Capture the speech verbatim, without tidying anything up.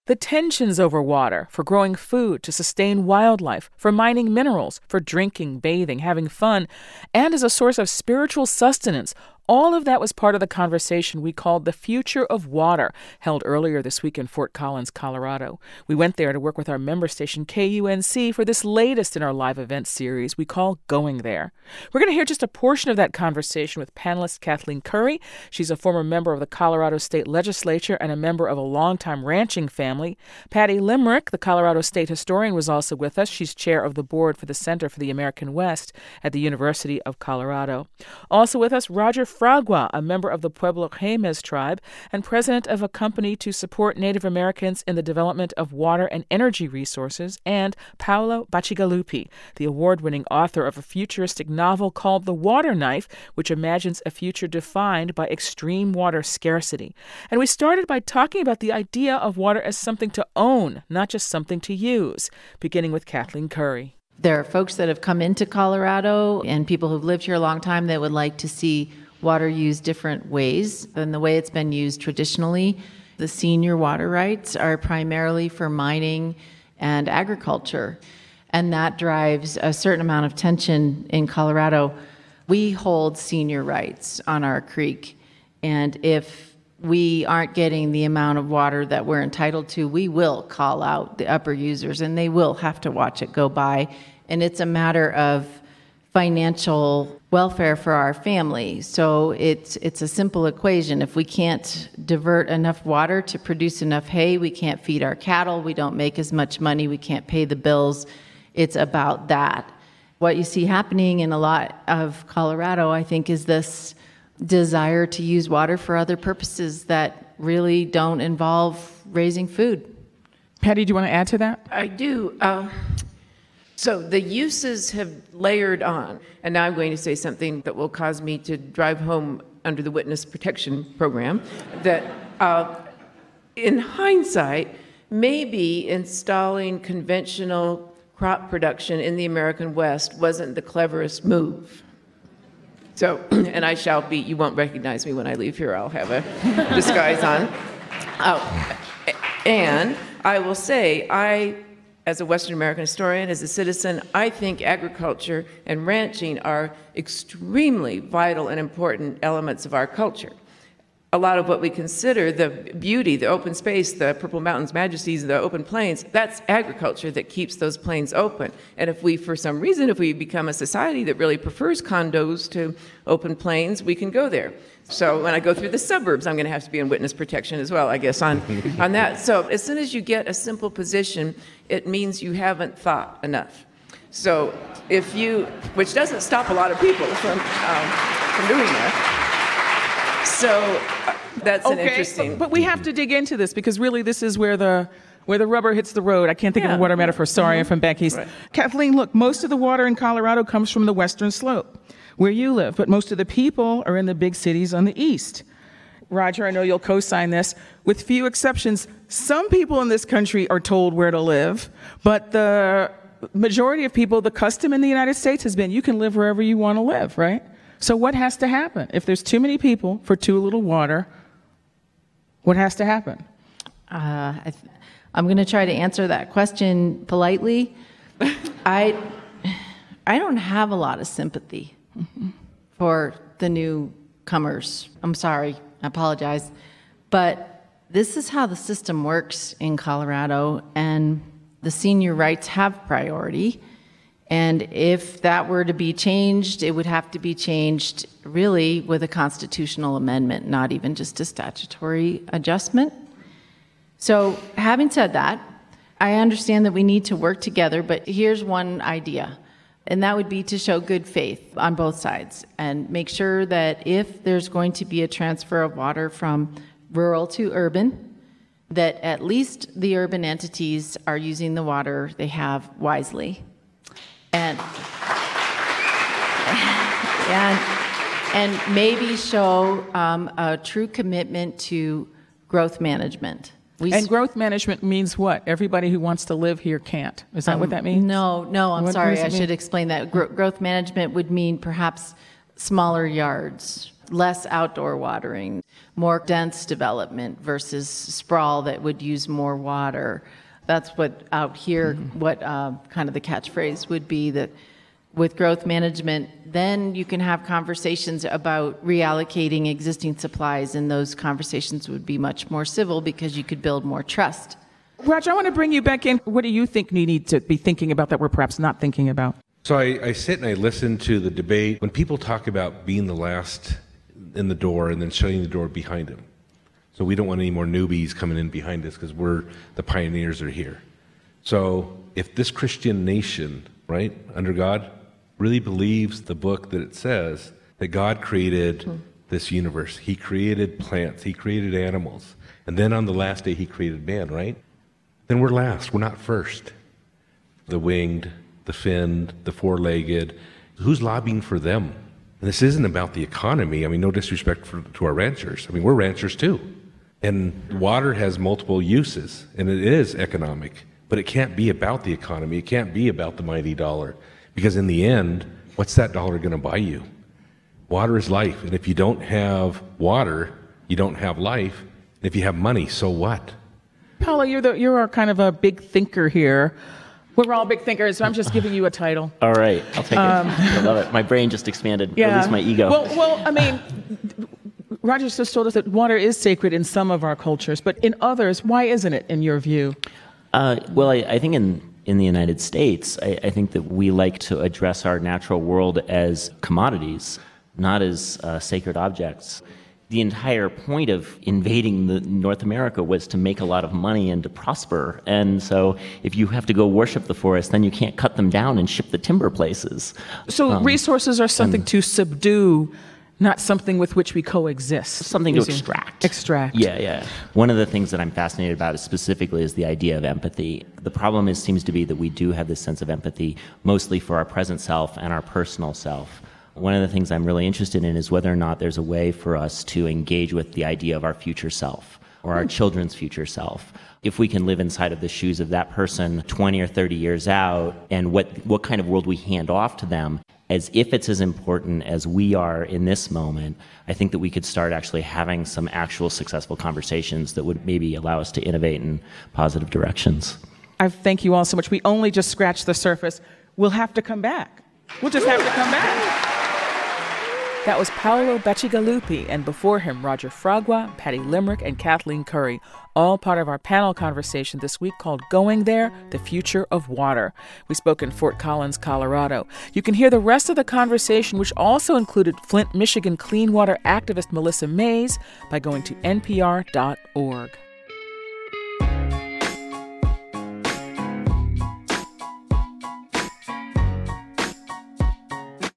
The tensions over water, for growing food, to sustain wildlife, for mining minerals, for drinking, bathing, having fun, and as a source of spiritual sustenance. All of that was part of the conversation we called The Future of Water, held earlier this week in Fort Collins, Colorado. We went there to work with our member station K U N C for this latest in our live event series we call Going There. We're going to hear just a portion of that conversation with panelist Kathleen Curry. She's a former member of the Colorado State Legislature and a member of a longtime ranching family. Patty Limerick, the Colorado State historian, was also with us. She's chair of the board for the Center for the American West at the University of Colorado. Also with us, Roger Fragua, a member of the Pueblo Jemez tribe and president of a company to support Native Americans in the development of water and energy resources, and Paolo Bacigalupi, the award-winning author of a futuristic novel called The Water Knife, which imagines a future defined by extreme water scarcity. And we started by talking about the idea of water as something to own, not just something to use, beginning with Kathleen Curry. There are folks that have come into Colorado and people who've lived here a long time that would like to see water used different ways than the way it's been used traditionally. The senior water rights are primarily for mining and agriculture, and that drives a certain amount of tension in Colorado. We hold senior rights on our creek, and if we aren't getting the amount of water that we're entitled to, we will call out the upper users, and they will have to watch it go by. And it's a matter of financial welfare for our family. So it's it's a simple equation. If we can't divert enough water to produce enough hay, we can't feed our cattle, we don't make as much money, we can't pay the bills. It's about that. What you see happening in a lot of Colorado, I think, is this desire to use water for other purposes that really don't involve raising food. Patty, do you want to add to that? I do. Uh, so the uses have layered on, and now I'm going to say something that will cause me to drive home under the witness protection program, that uh, in hindsight, maybe installing conventional crop production in the American West wasn't the cleverest move. So, and I shall be, you won't recognize me when I leave here, I'll have a disguise on. Oh, and I will say, I, as a Western American historian, as a citizen, I think agriculture and ranching are extremely vital and important elements of our culture. A lot of what we consider the beauty, the open space, the Purple Mountains majesties, the open plains, that's agriculture that keeps those plains open. And if we, for some reason, if we become a society that really prefers condos to open plains, we can go there. So when I go through the suburbs, I'm going to have to be in witness protection as well, I guess, on, on that. So as soon as you get a simple position, it means you haven't thought enough. So if you, which doesn't stop a lot of people from, um, from doing that. So uh, that's okay, an interesting... But, but we have to dig into this because really this is where the where the rubber hits the road. I can't think yeah. of a water metaphor. Sorry, I'm from back east. Right. Kathleen, look, most of the water in Colorado comes from the western slope, where you live, but most of the people are in the big cities on the east. Roger, I know you'll co-sign this. With few exceptions, some people in this country are told where to live, but the majority of people, the custom in the United States has been you can live wherever you want to live, right? So what has to happen? If there's too many people for too little water, what has to happen? Uh, I th- I'm going to try to answer that question politely. I I don't have a lot of sympathy mm-hmm. for the newcomers. I'm sorry. I apologize. But this is how the system works in Colorado, and the senior rights have priority. And if that were to be changed, it would have to be changed really with a constitutional amendment, not even just a statutory adjustment. So having said that, I understand that we need to work together, but here's one idea, and that would be to show good faith on both sides and make sure that if there's going to be a transfer of water from rural to urban, that at least the urban entities are using the water they have wisely. And, and, and maybe show um, a true commitment to growth management. We and growth management means what? Everybody who wants to live here can't. Is that um, what that means? No, no, I'm what, sorry. what I should explain that. Gro- growth management would mean perhaps smaller yards, less outdoor watering, more dense development versus sprawl that would use more water. That's what out here, mm-hmm. what uh, kind of the catchphrase would be, that with growth management, then you can have conversations about reallocating existing supplies, and those conversations would be much more civil because you could build more trust. Roger, I want to bring you back in. What do you think we need to be thinking about that we're perhaps not thinking about? So I, I sit and I listen to the debate. When people talk about being the last in the door and then shutting the door behind them. So we don't want any more newbies coming in behind us because we're the pioneers are here. So if this Christian nation, right, under God, really believes the book that it says that God created hmm. this universe. He created plants. He created animals. And then on the last day, he created man, right? Then we're last. We're not first. The winged, the finned, the four-legged. Who's lobbying for them? And this isn't about the economy. I mean, no disrespect for, to our ranchers. I mean, we're ranchers too. And water has multiple uses, and it is economic. But it can't be about the economy. It can't be about the mighty dollar. Because in the end, what's that dollar going to buy you? Water is life. And if you don't have water, you don't have life. And if you have money, so what? Paula, you're the you're our kind of a big thinker here. We're all big thinkers, so I'm just giving you a title. All right, I'll take um, it. I love it. My brain just expanded, yeah. At least my ego. Well, well, I mean, Roger just told us that water is sacred in some of our cultures, but in others, why isn't it, in your view? Uh, well, I, I think in in the United States, I, I think that we like to address our natural world as commodities, not as uh, sacred objects. The entire point of invading the North America was to make a lot of money and to prosper. And so if you have to go worship the forest, then you can't cut them down and ship the timber places. So um, resources are something and, to subdue, not something with which we coexist. Something to extract. Extract. Yeah, yeah. One of the things that I'm fascinated about is specifically is the idea of empathy. The problem is seems to be that we do have this sense of empathy mostly for our present self and our personal self. One of the things I'm really interested in is whether or not there's a way for us to engage with the idea of our future self or our children's future self. If we can live inside of the shoes of that person twenty or thirty years out, and what, what kind of world we hand off to them, as if it's as important as we are in this moment, I think that we could start actually having some actual successful conversations that would maybe allow us to innovate in positive directions. I thank you all so much. We only just scratched the surface. We'll have to come back. We'll just have to come back. That was Paolo Bacigalupi, and before him, Roger Fragua, Patty Limerick, and Kathleen Curry, all part of our panel conversation this week called Going There, The Future of Water. We spoke in Fort Collins, Colorado. You can hear the rest of the conversation, which also included Flint, Michigan clean water activist Melissa Mays, by going to N P R dot org.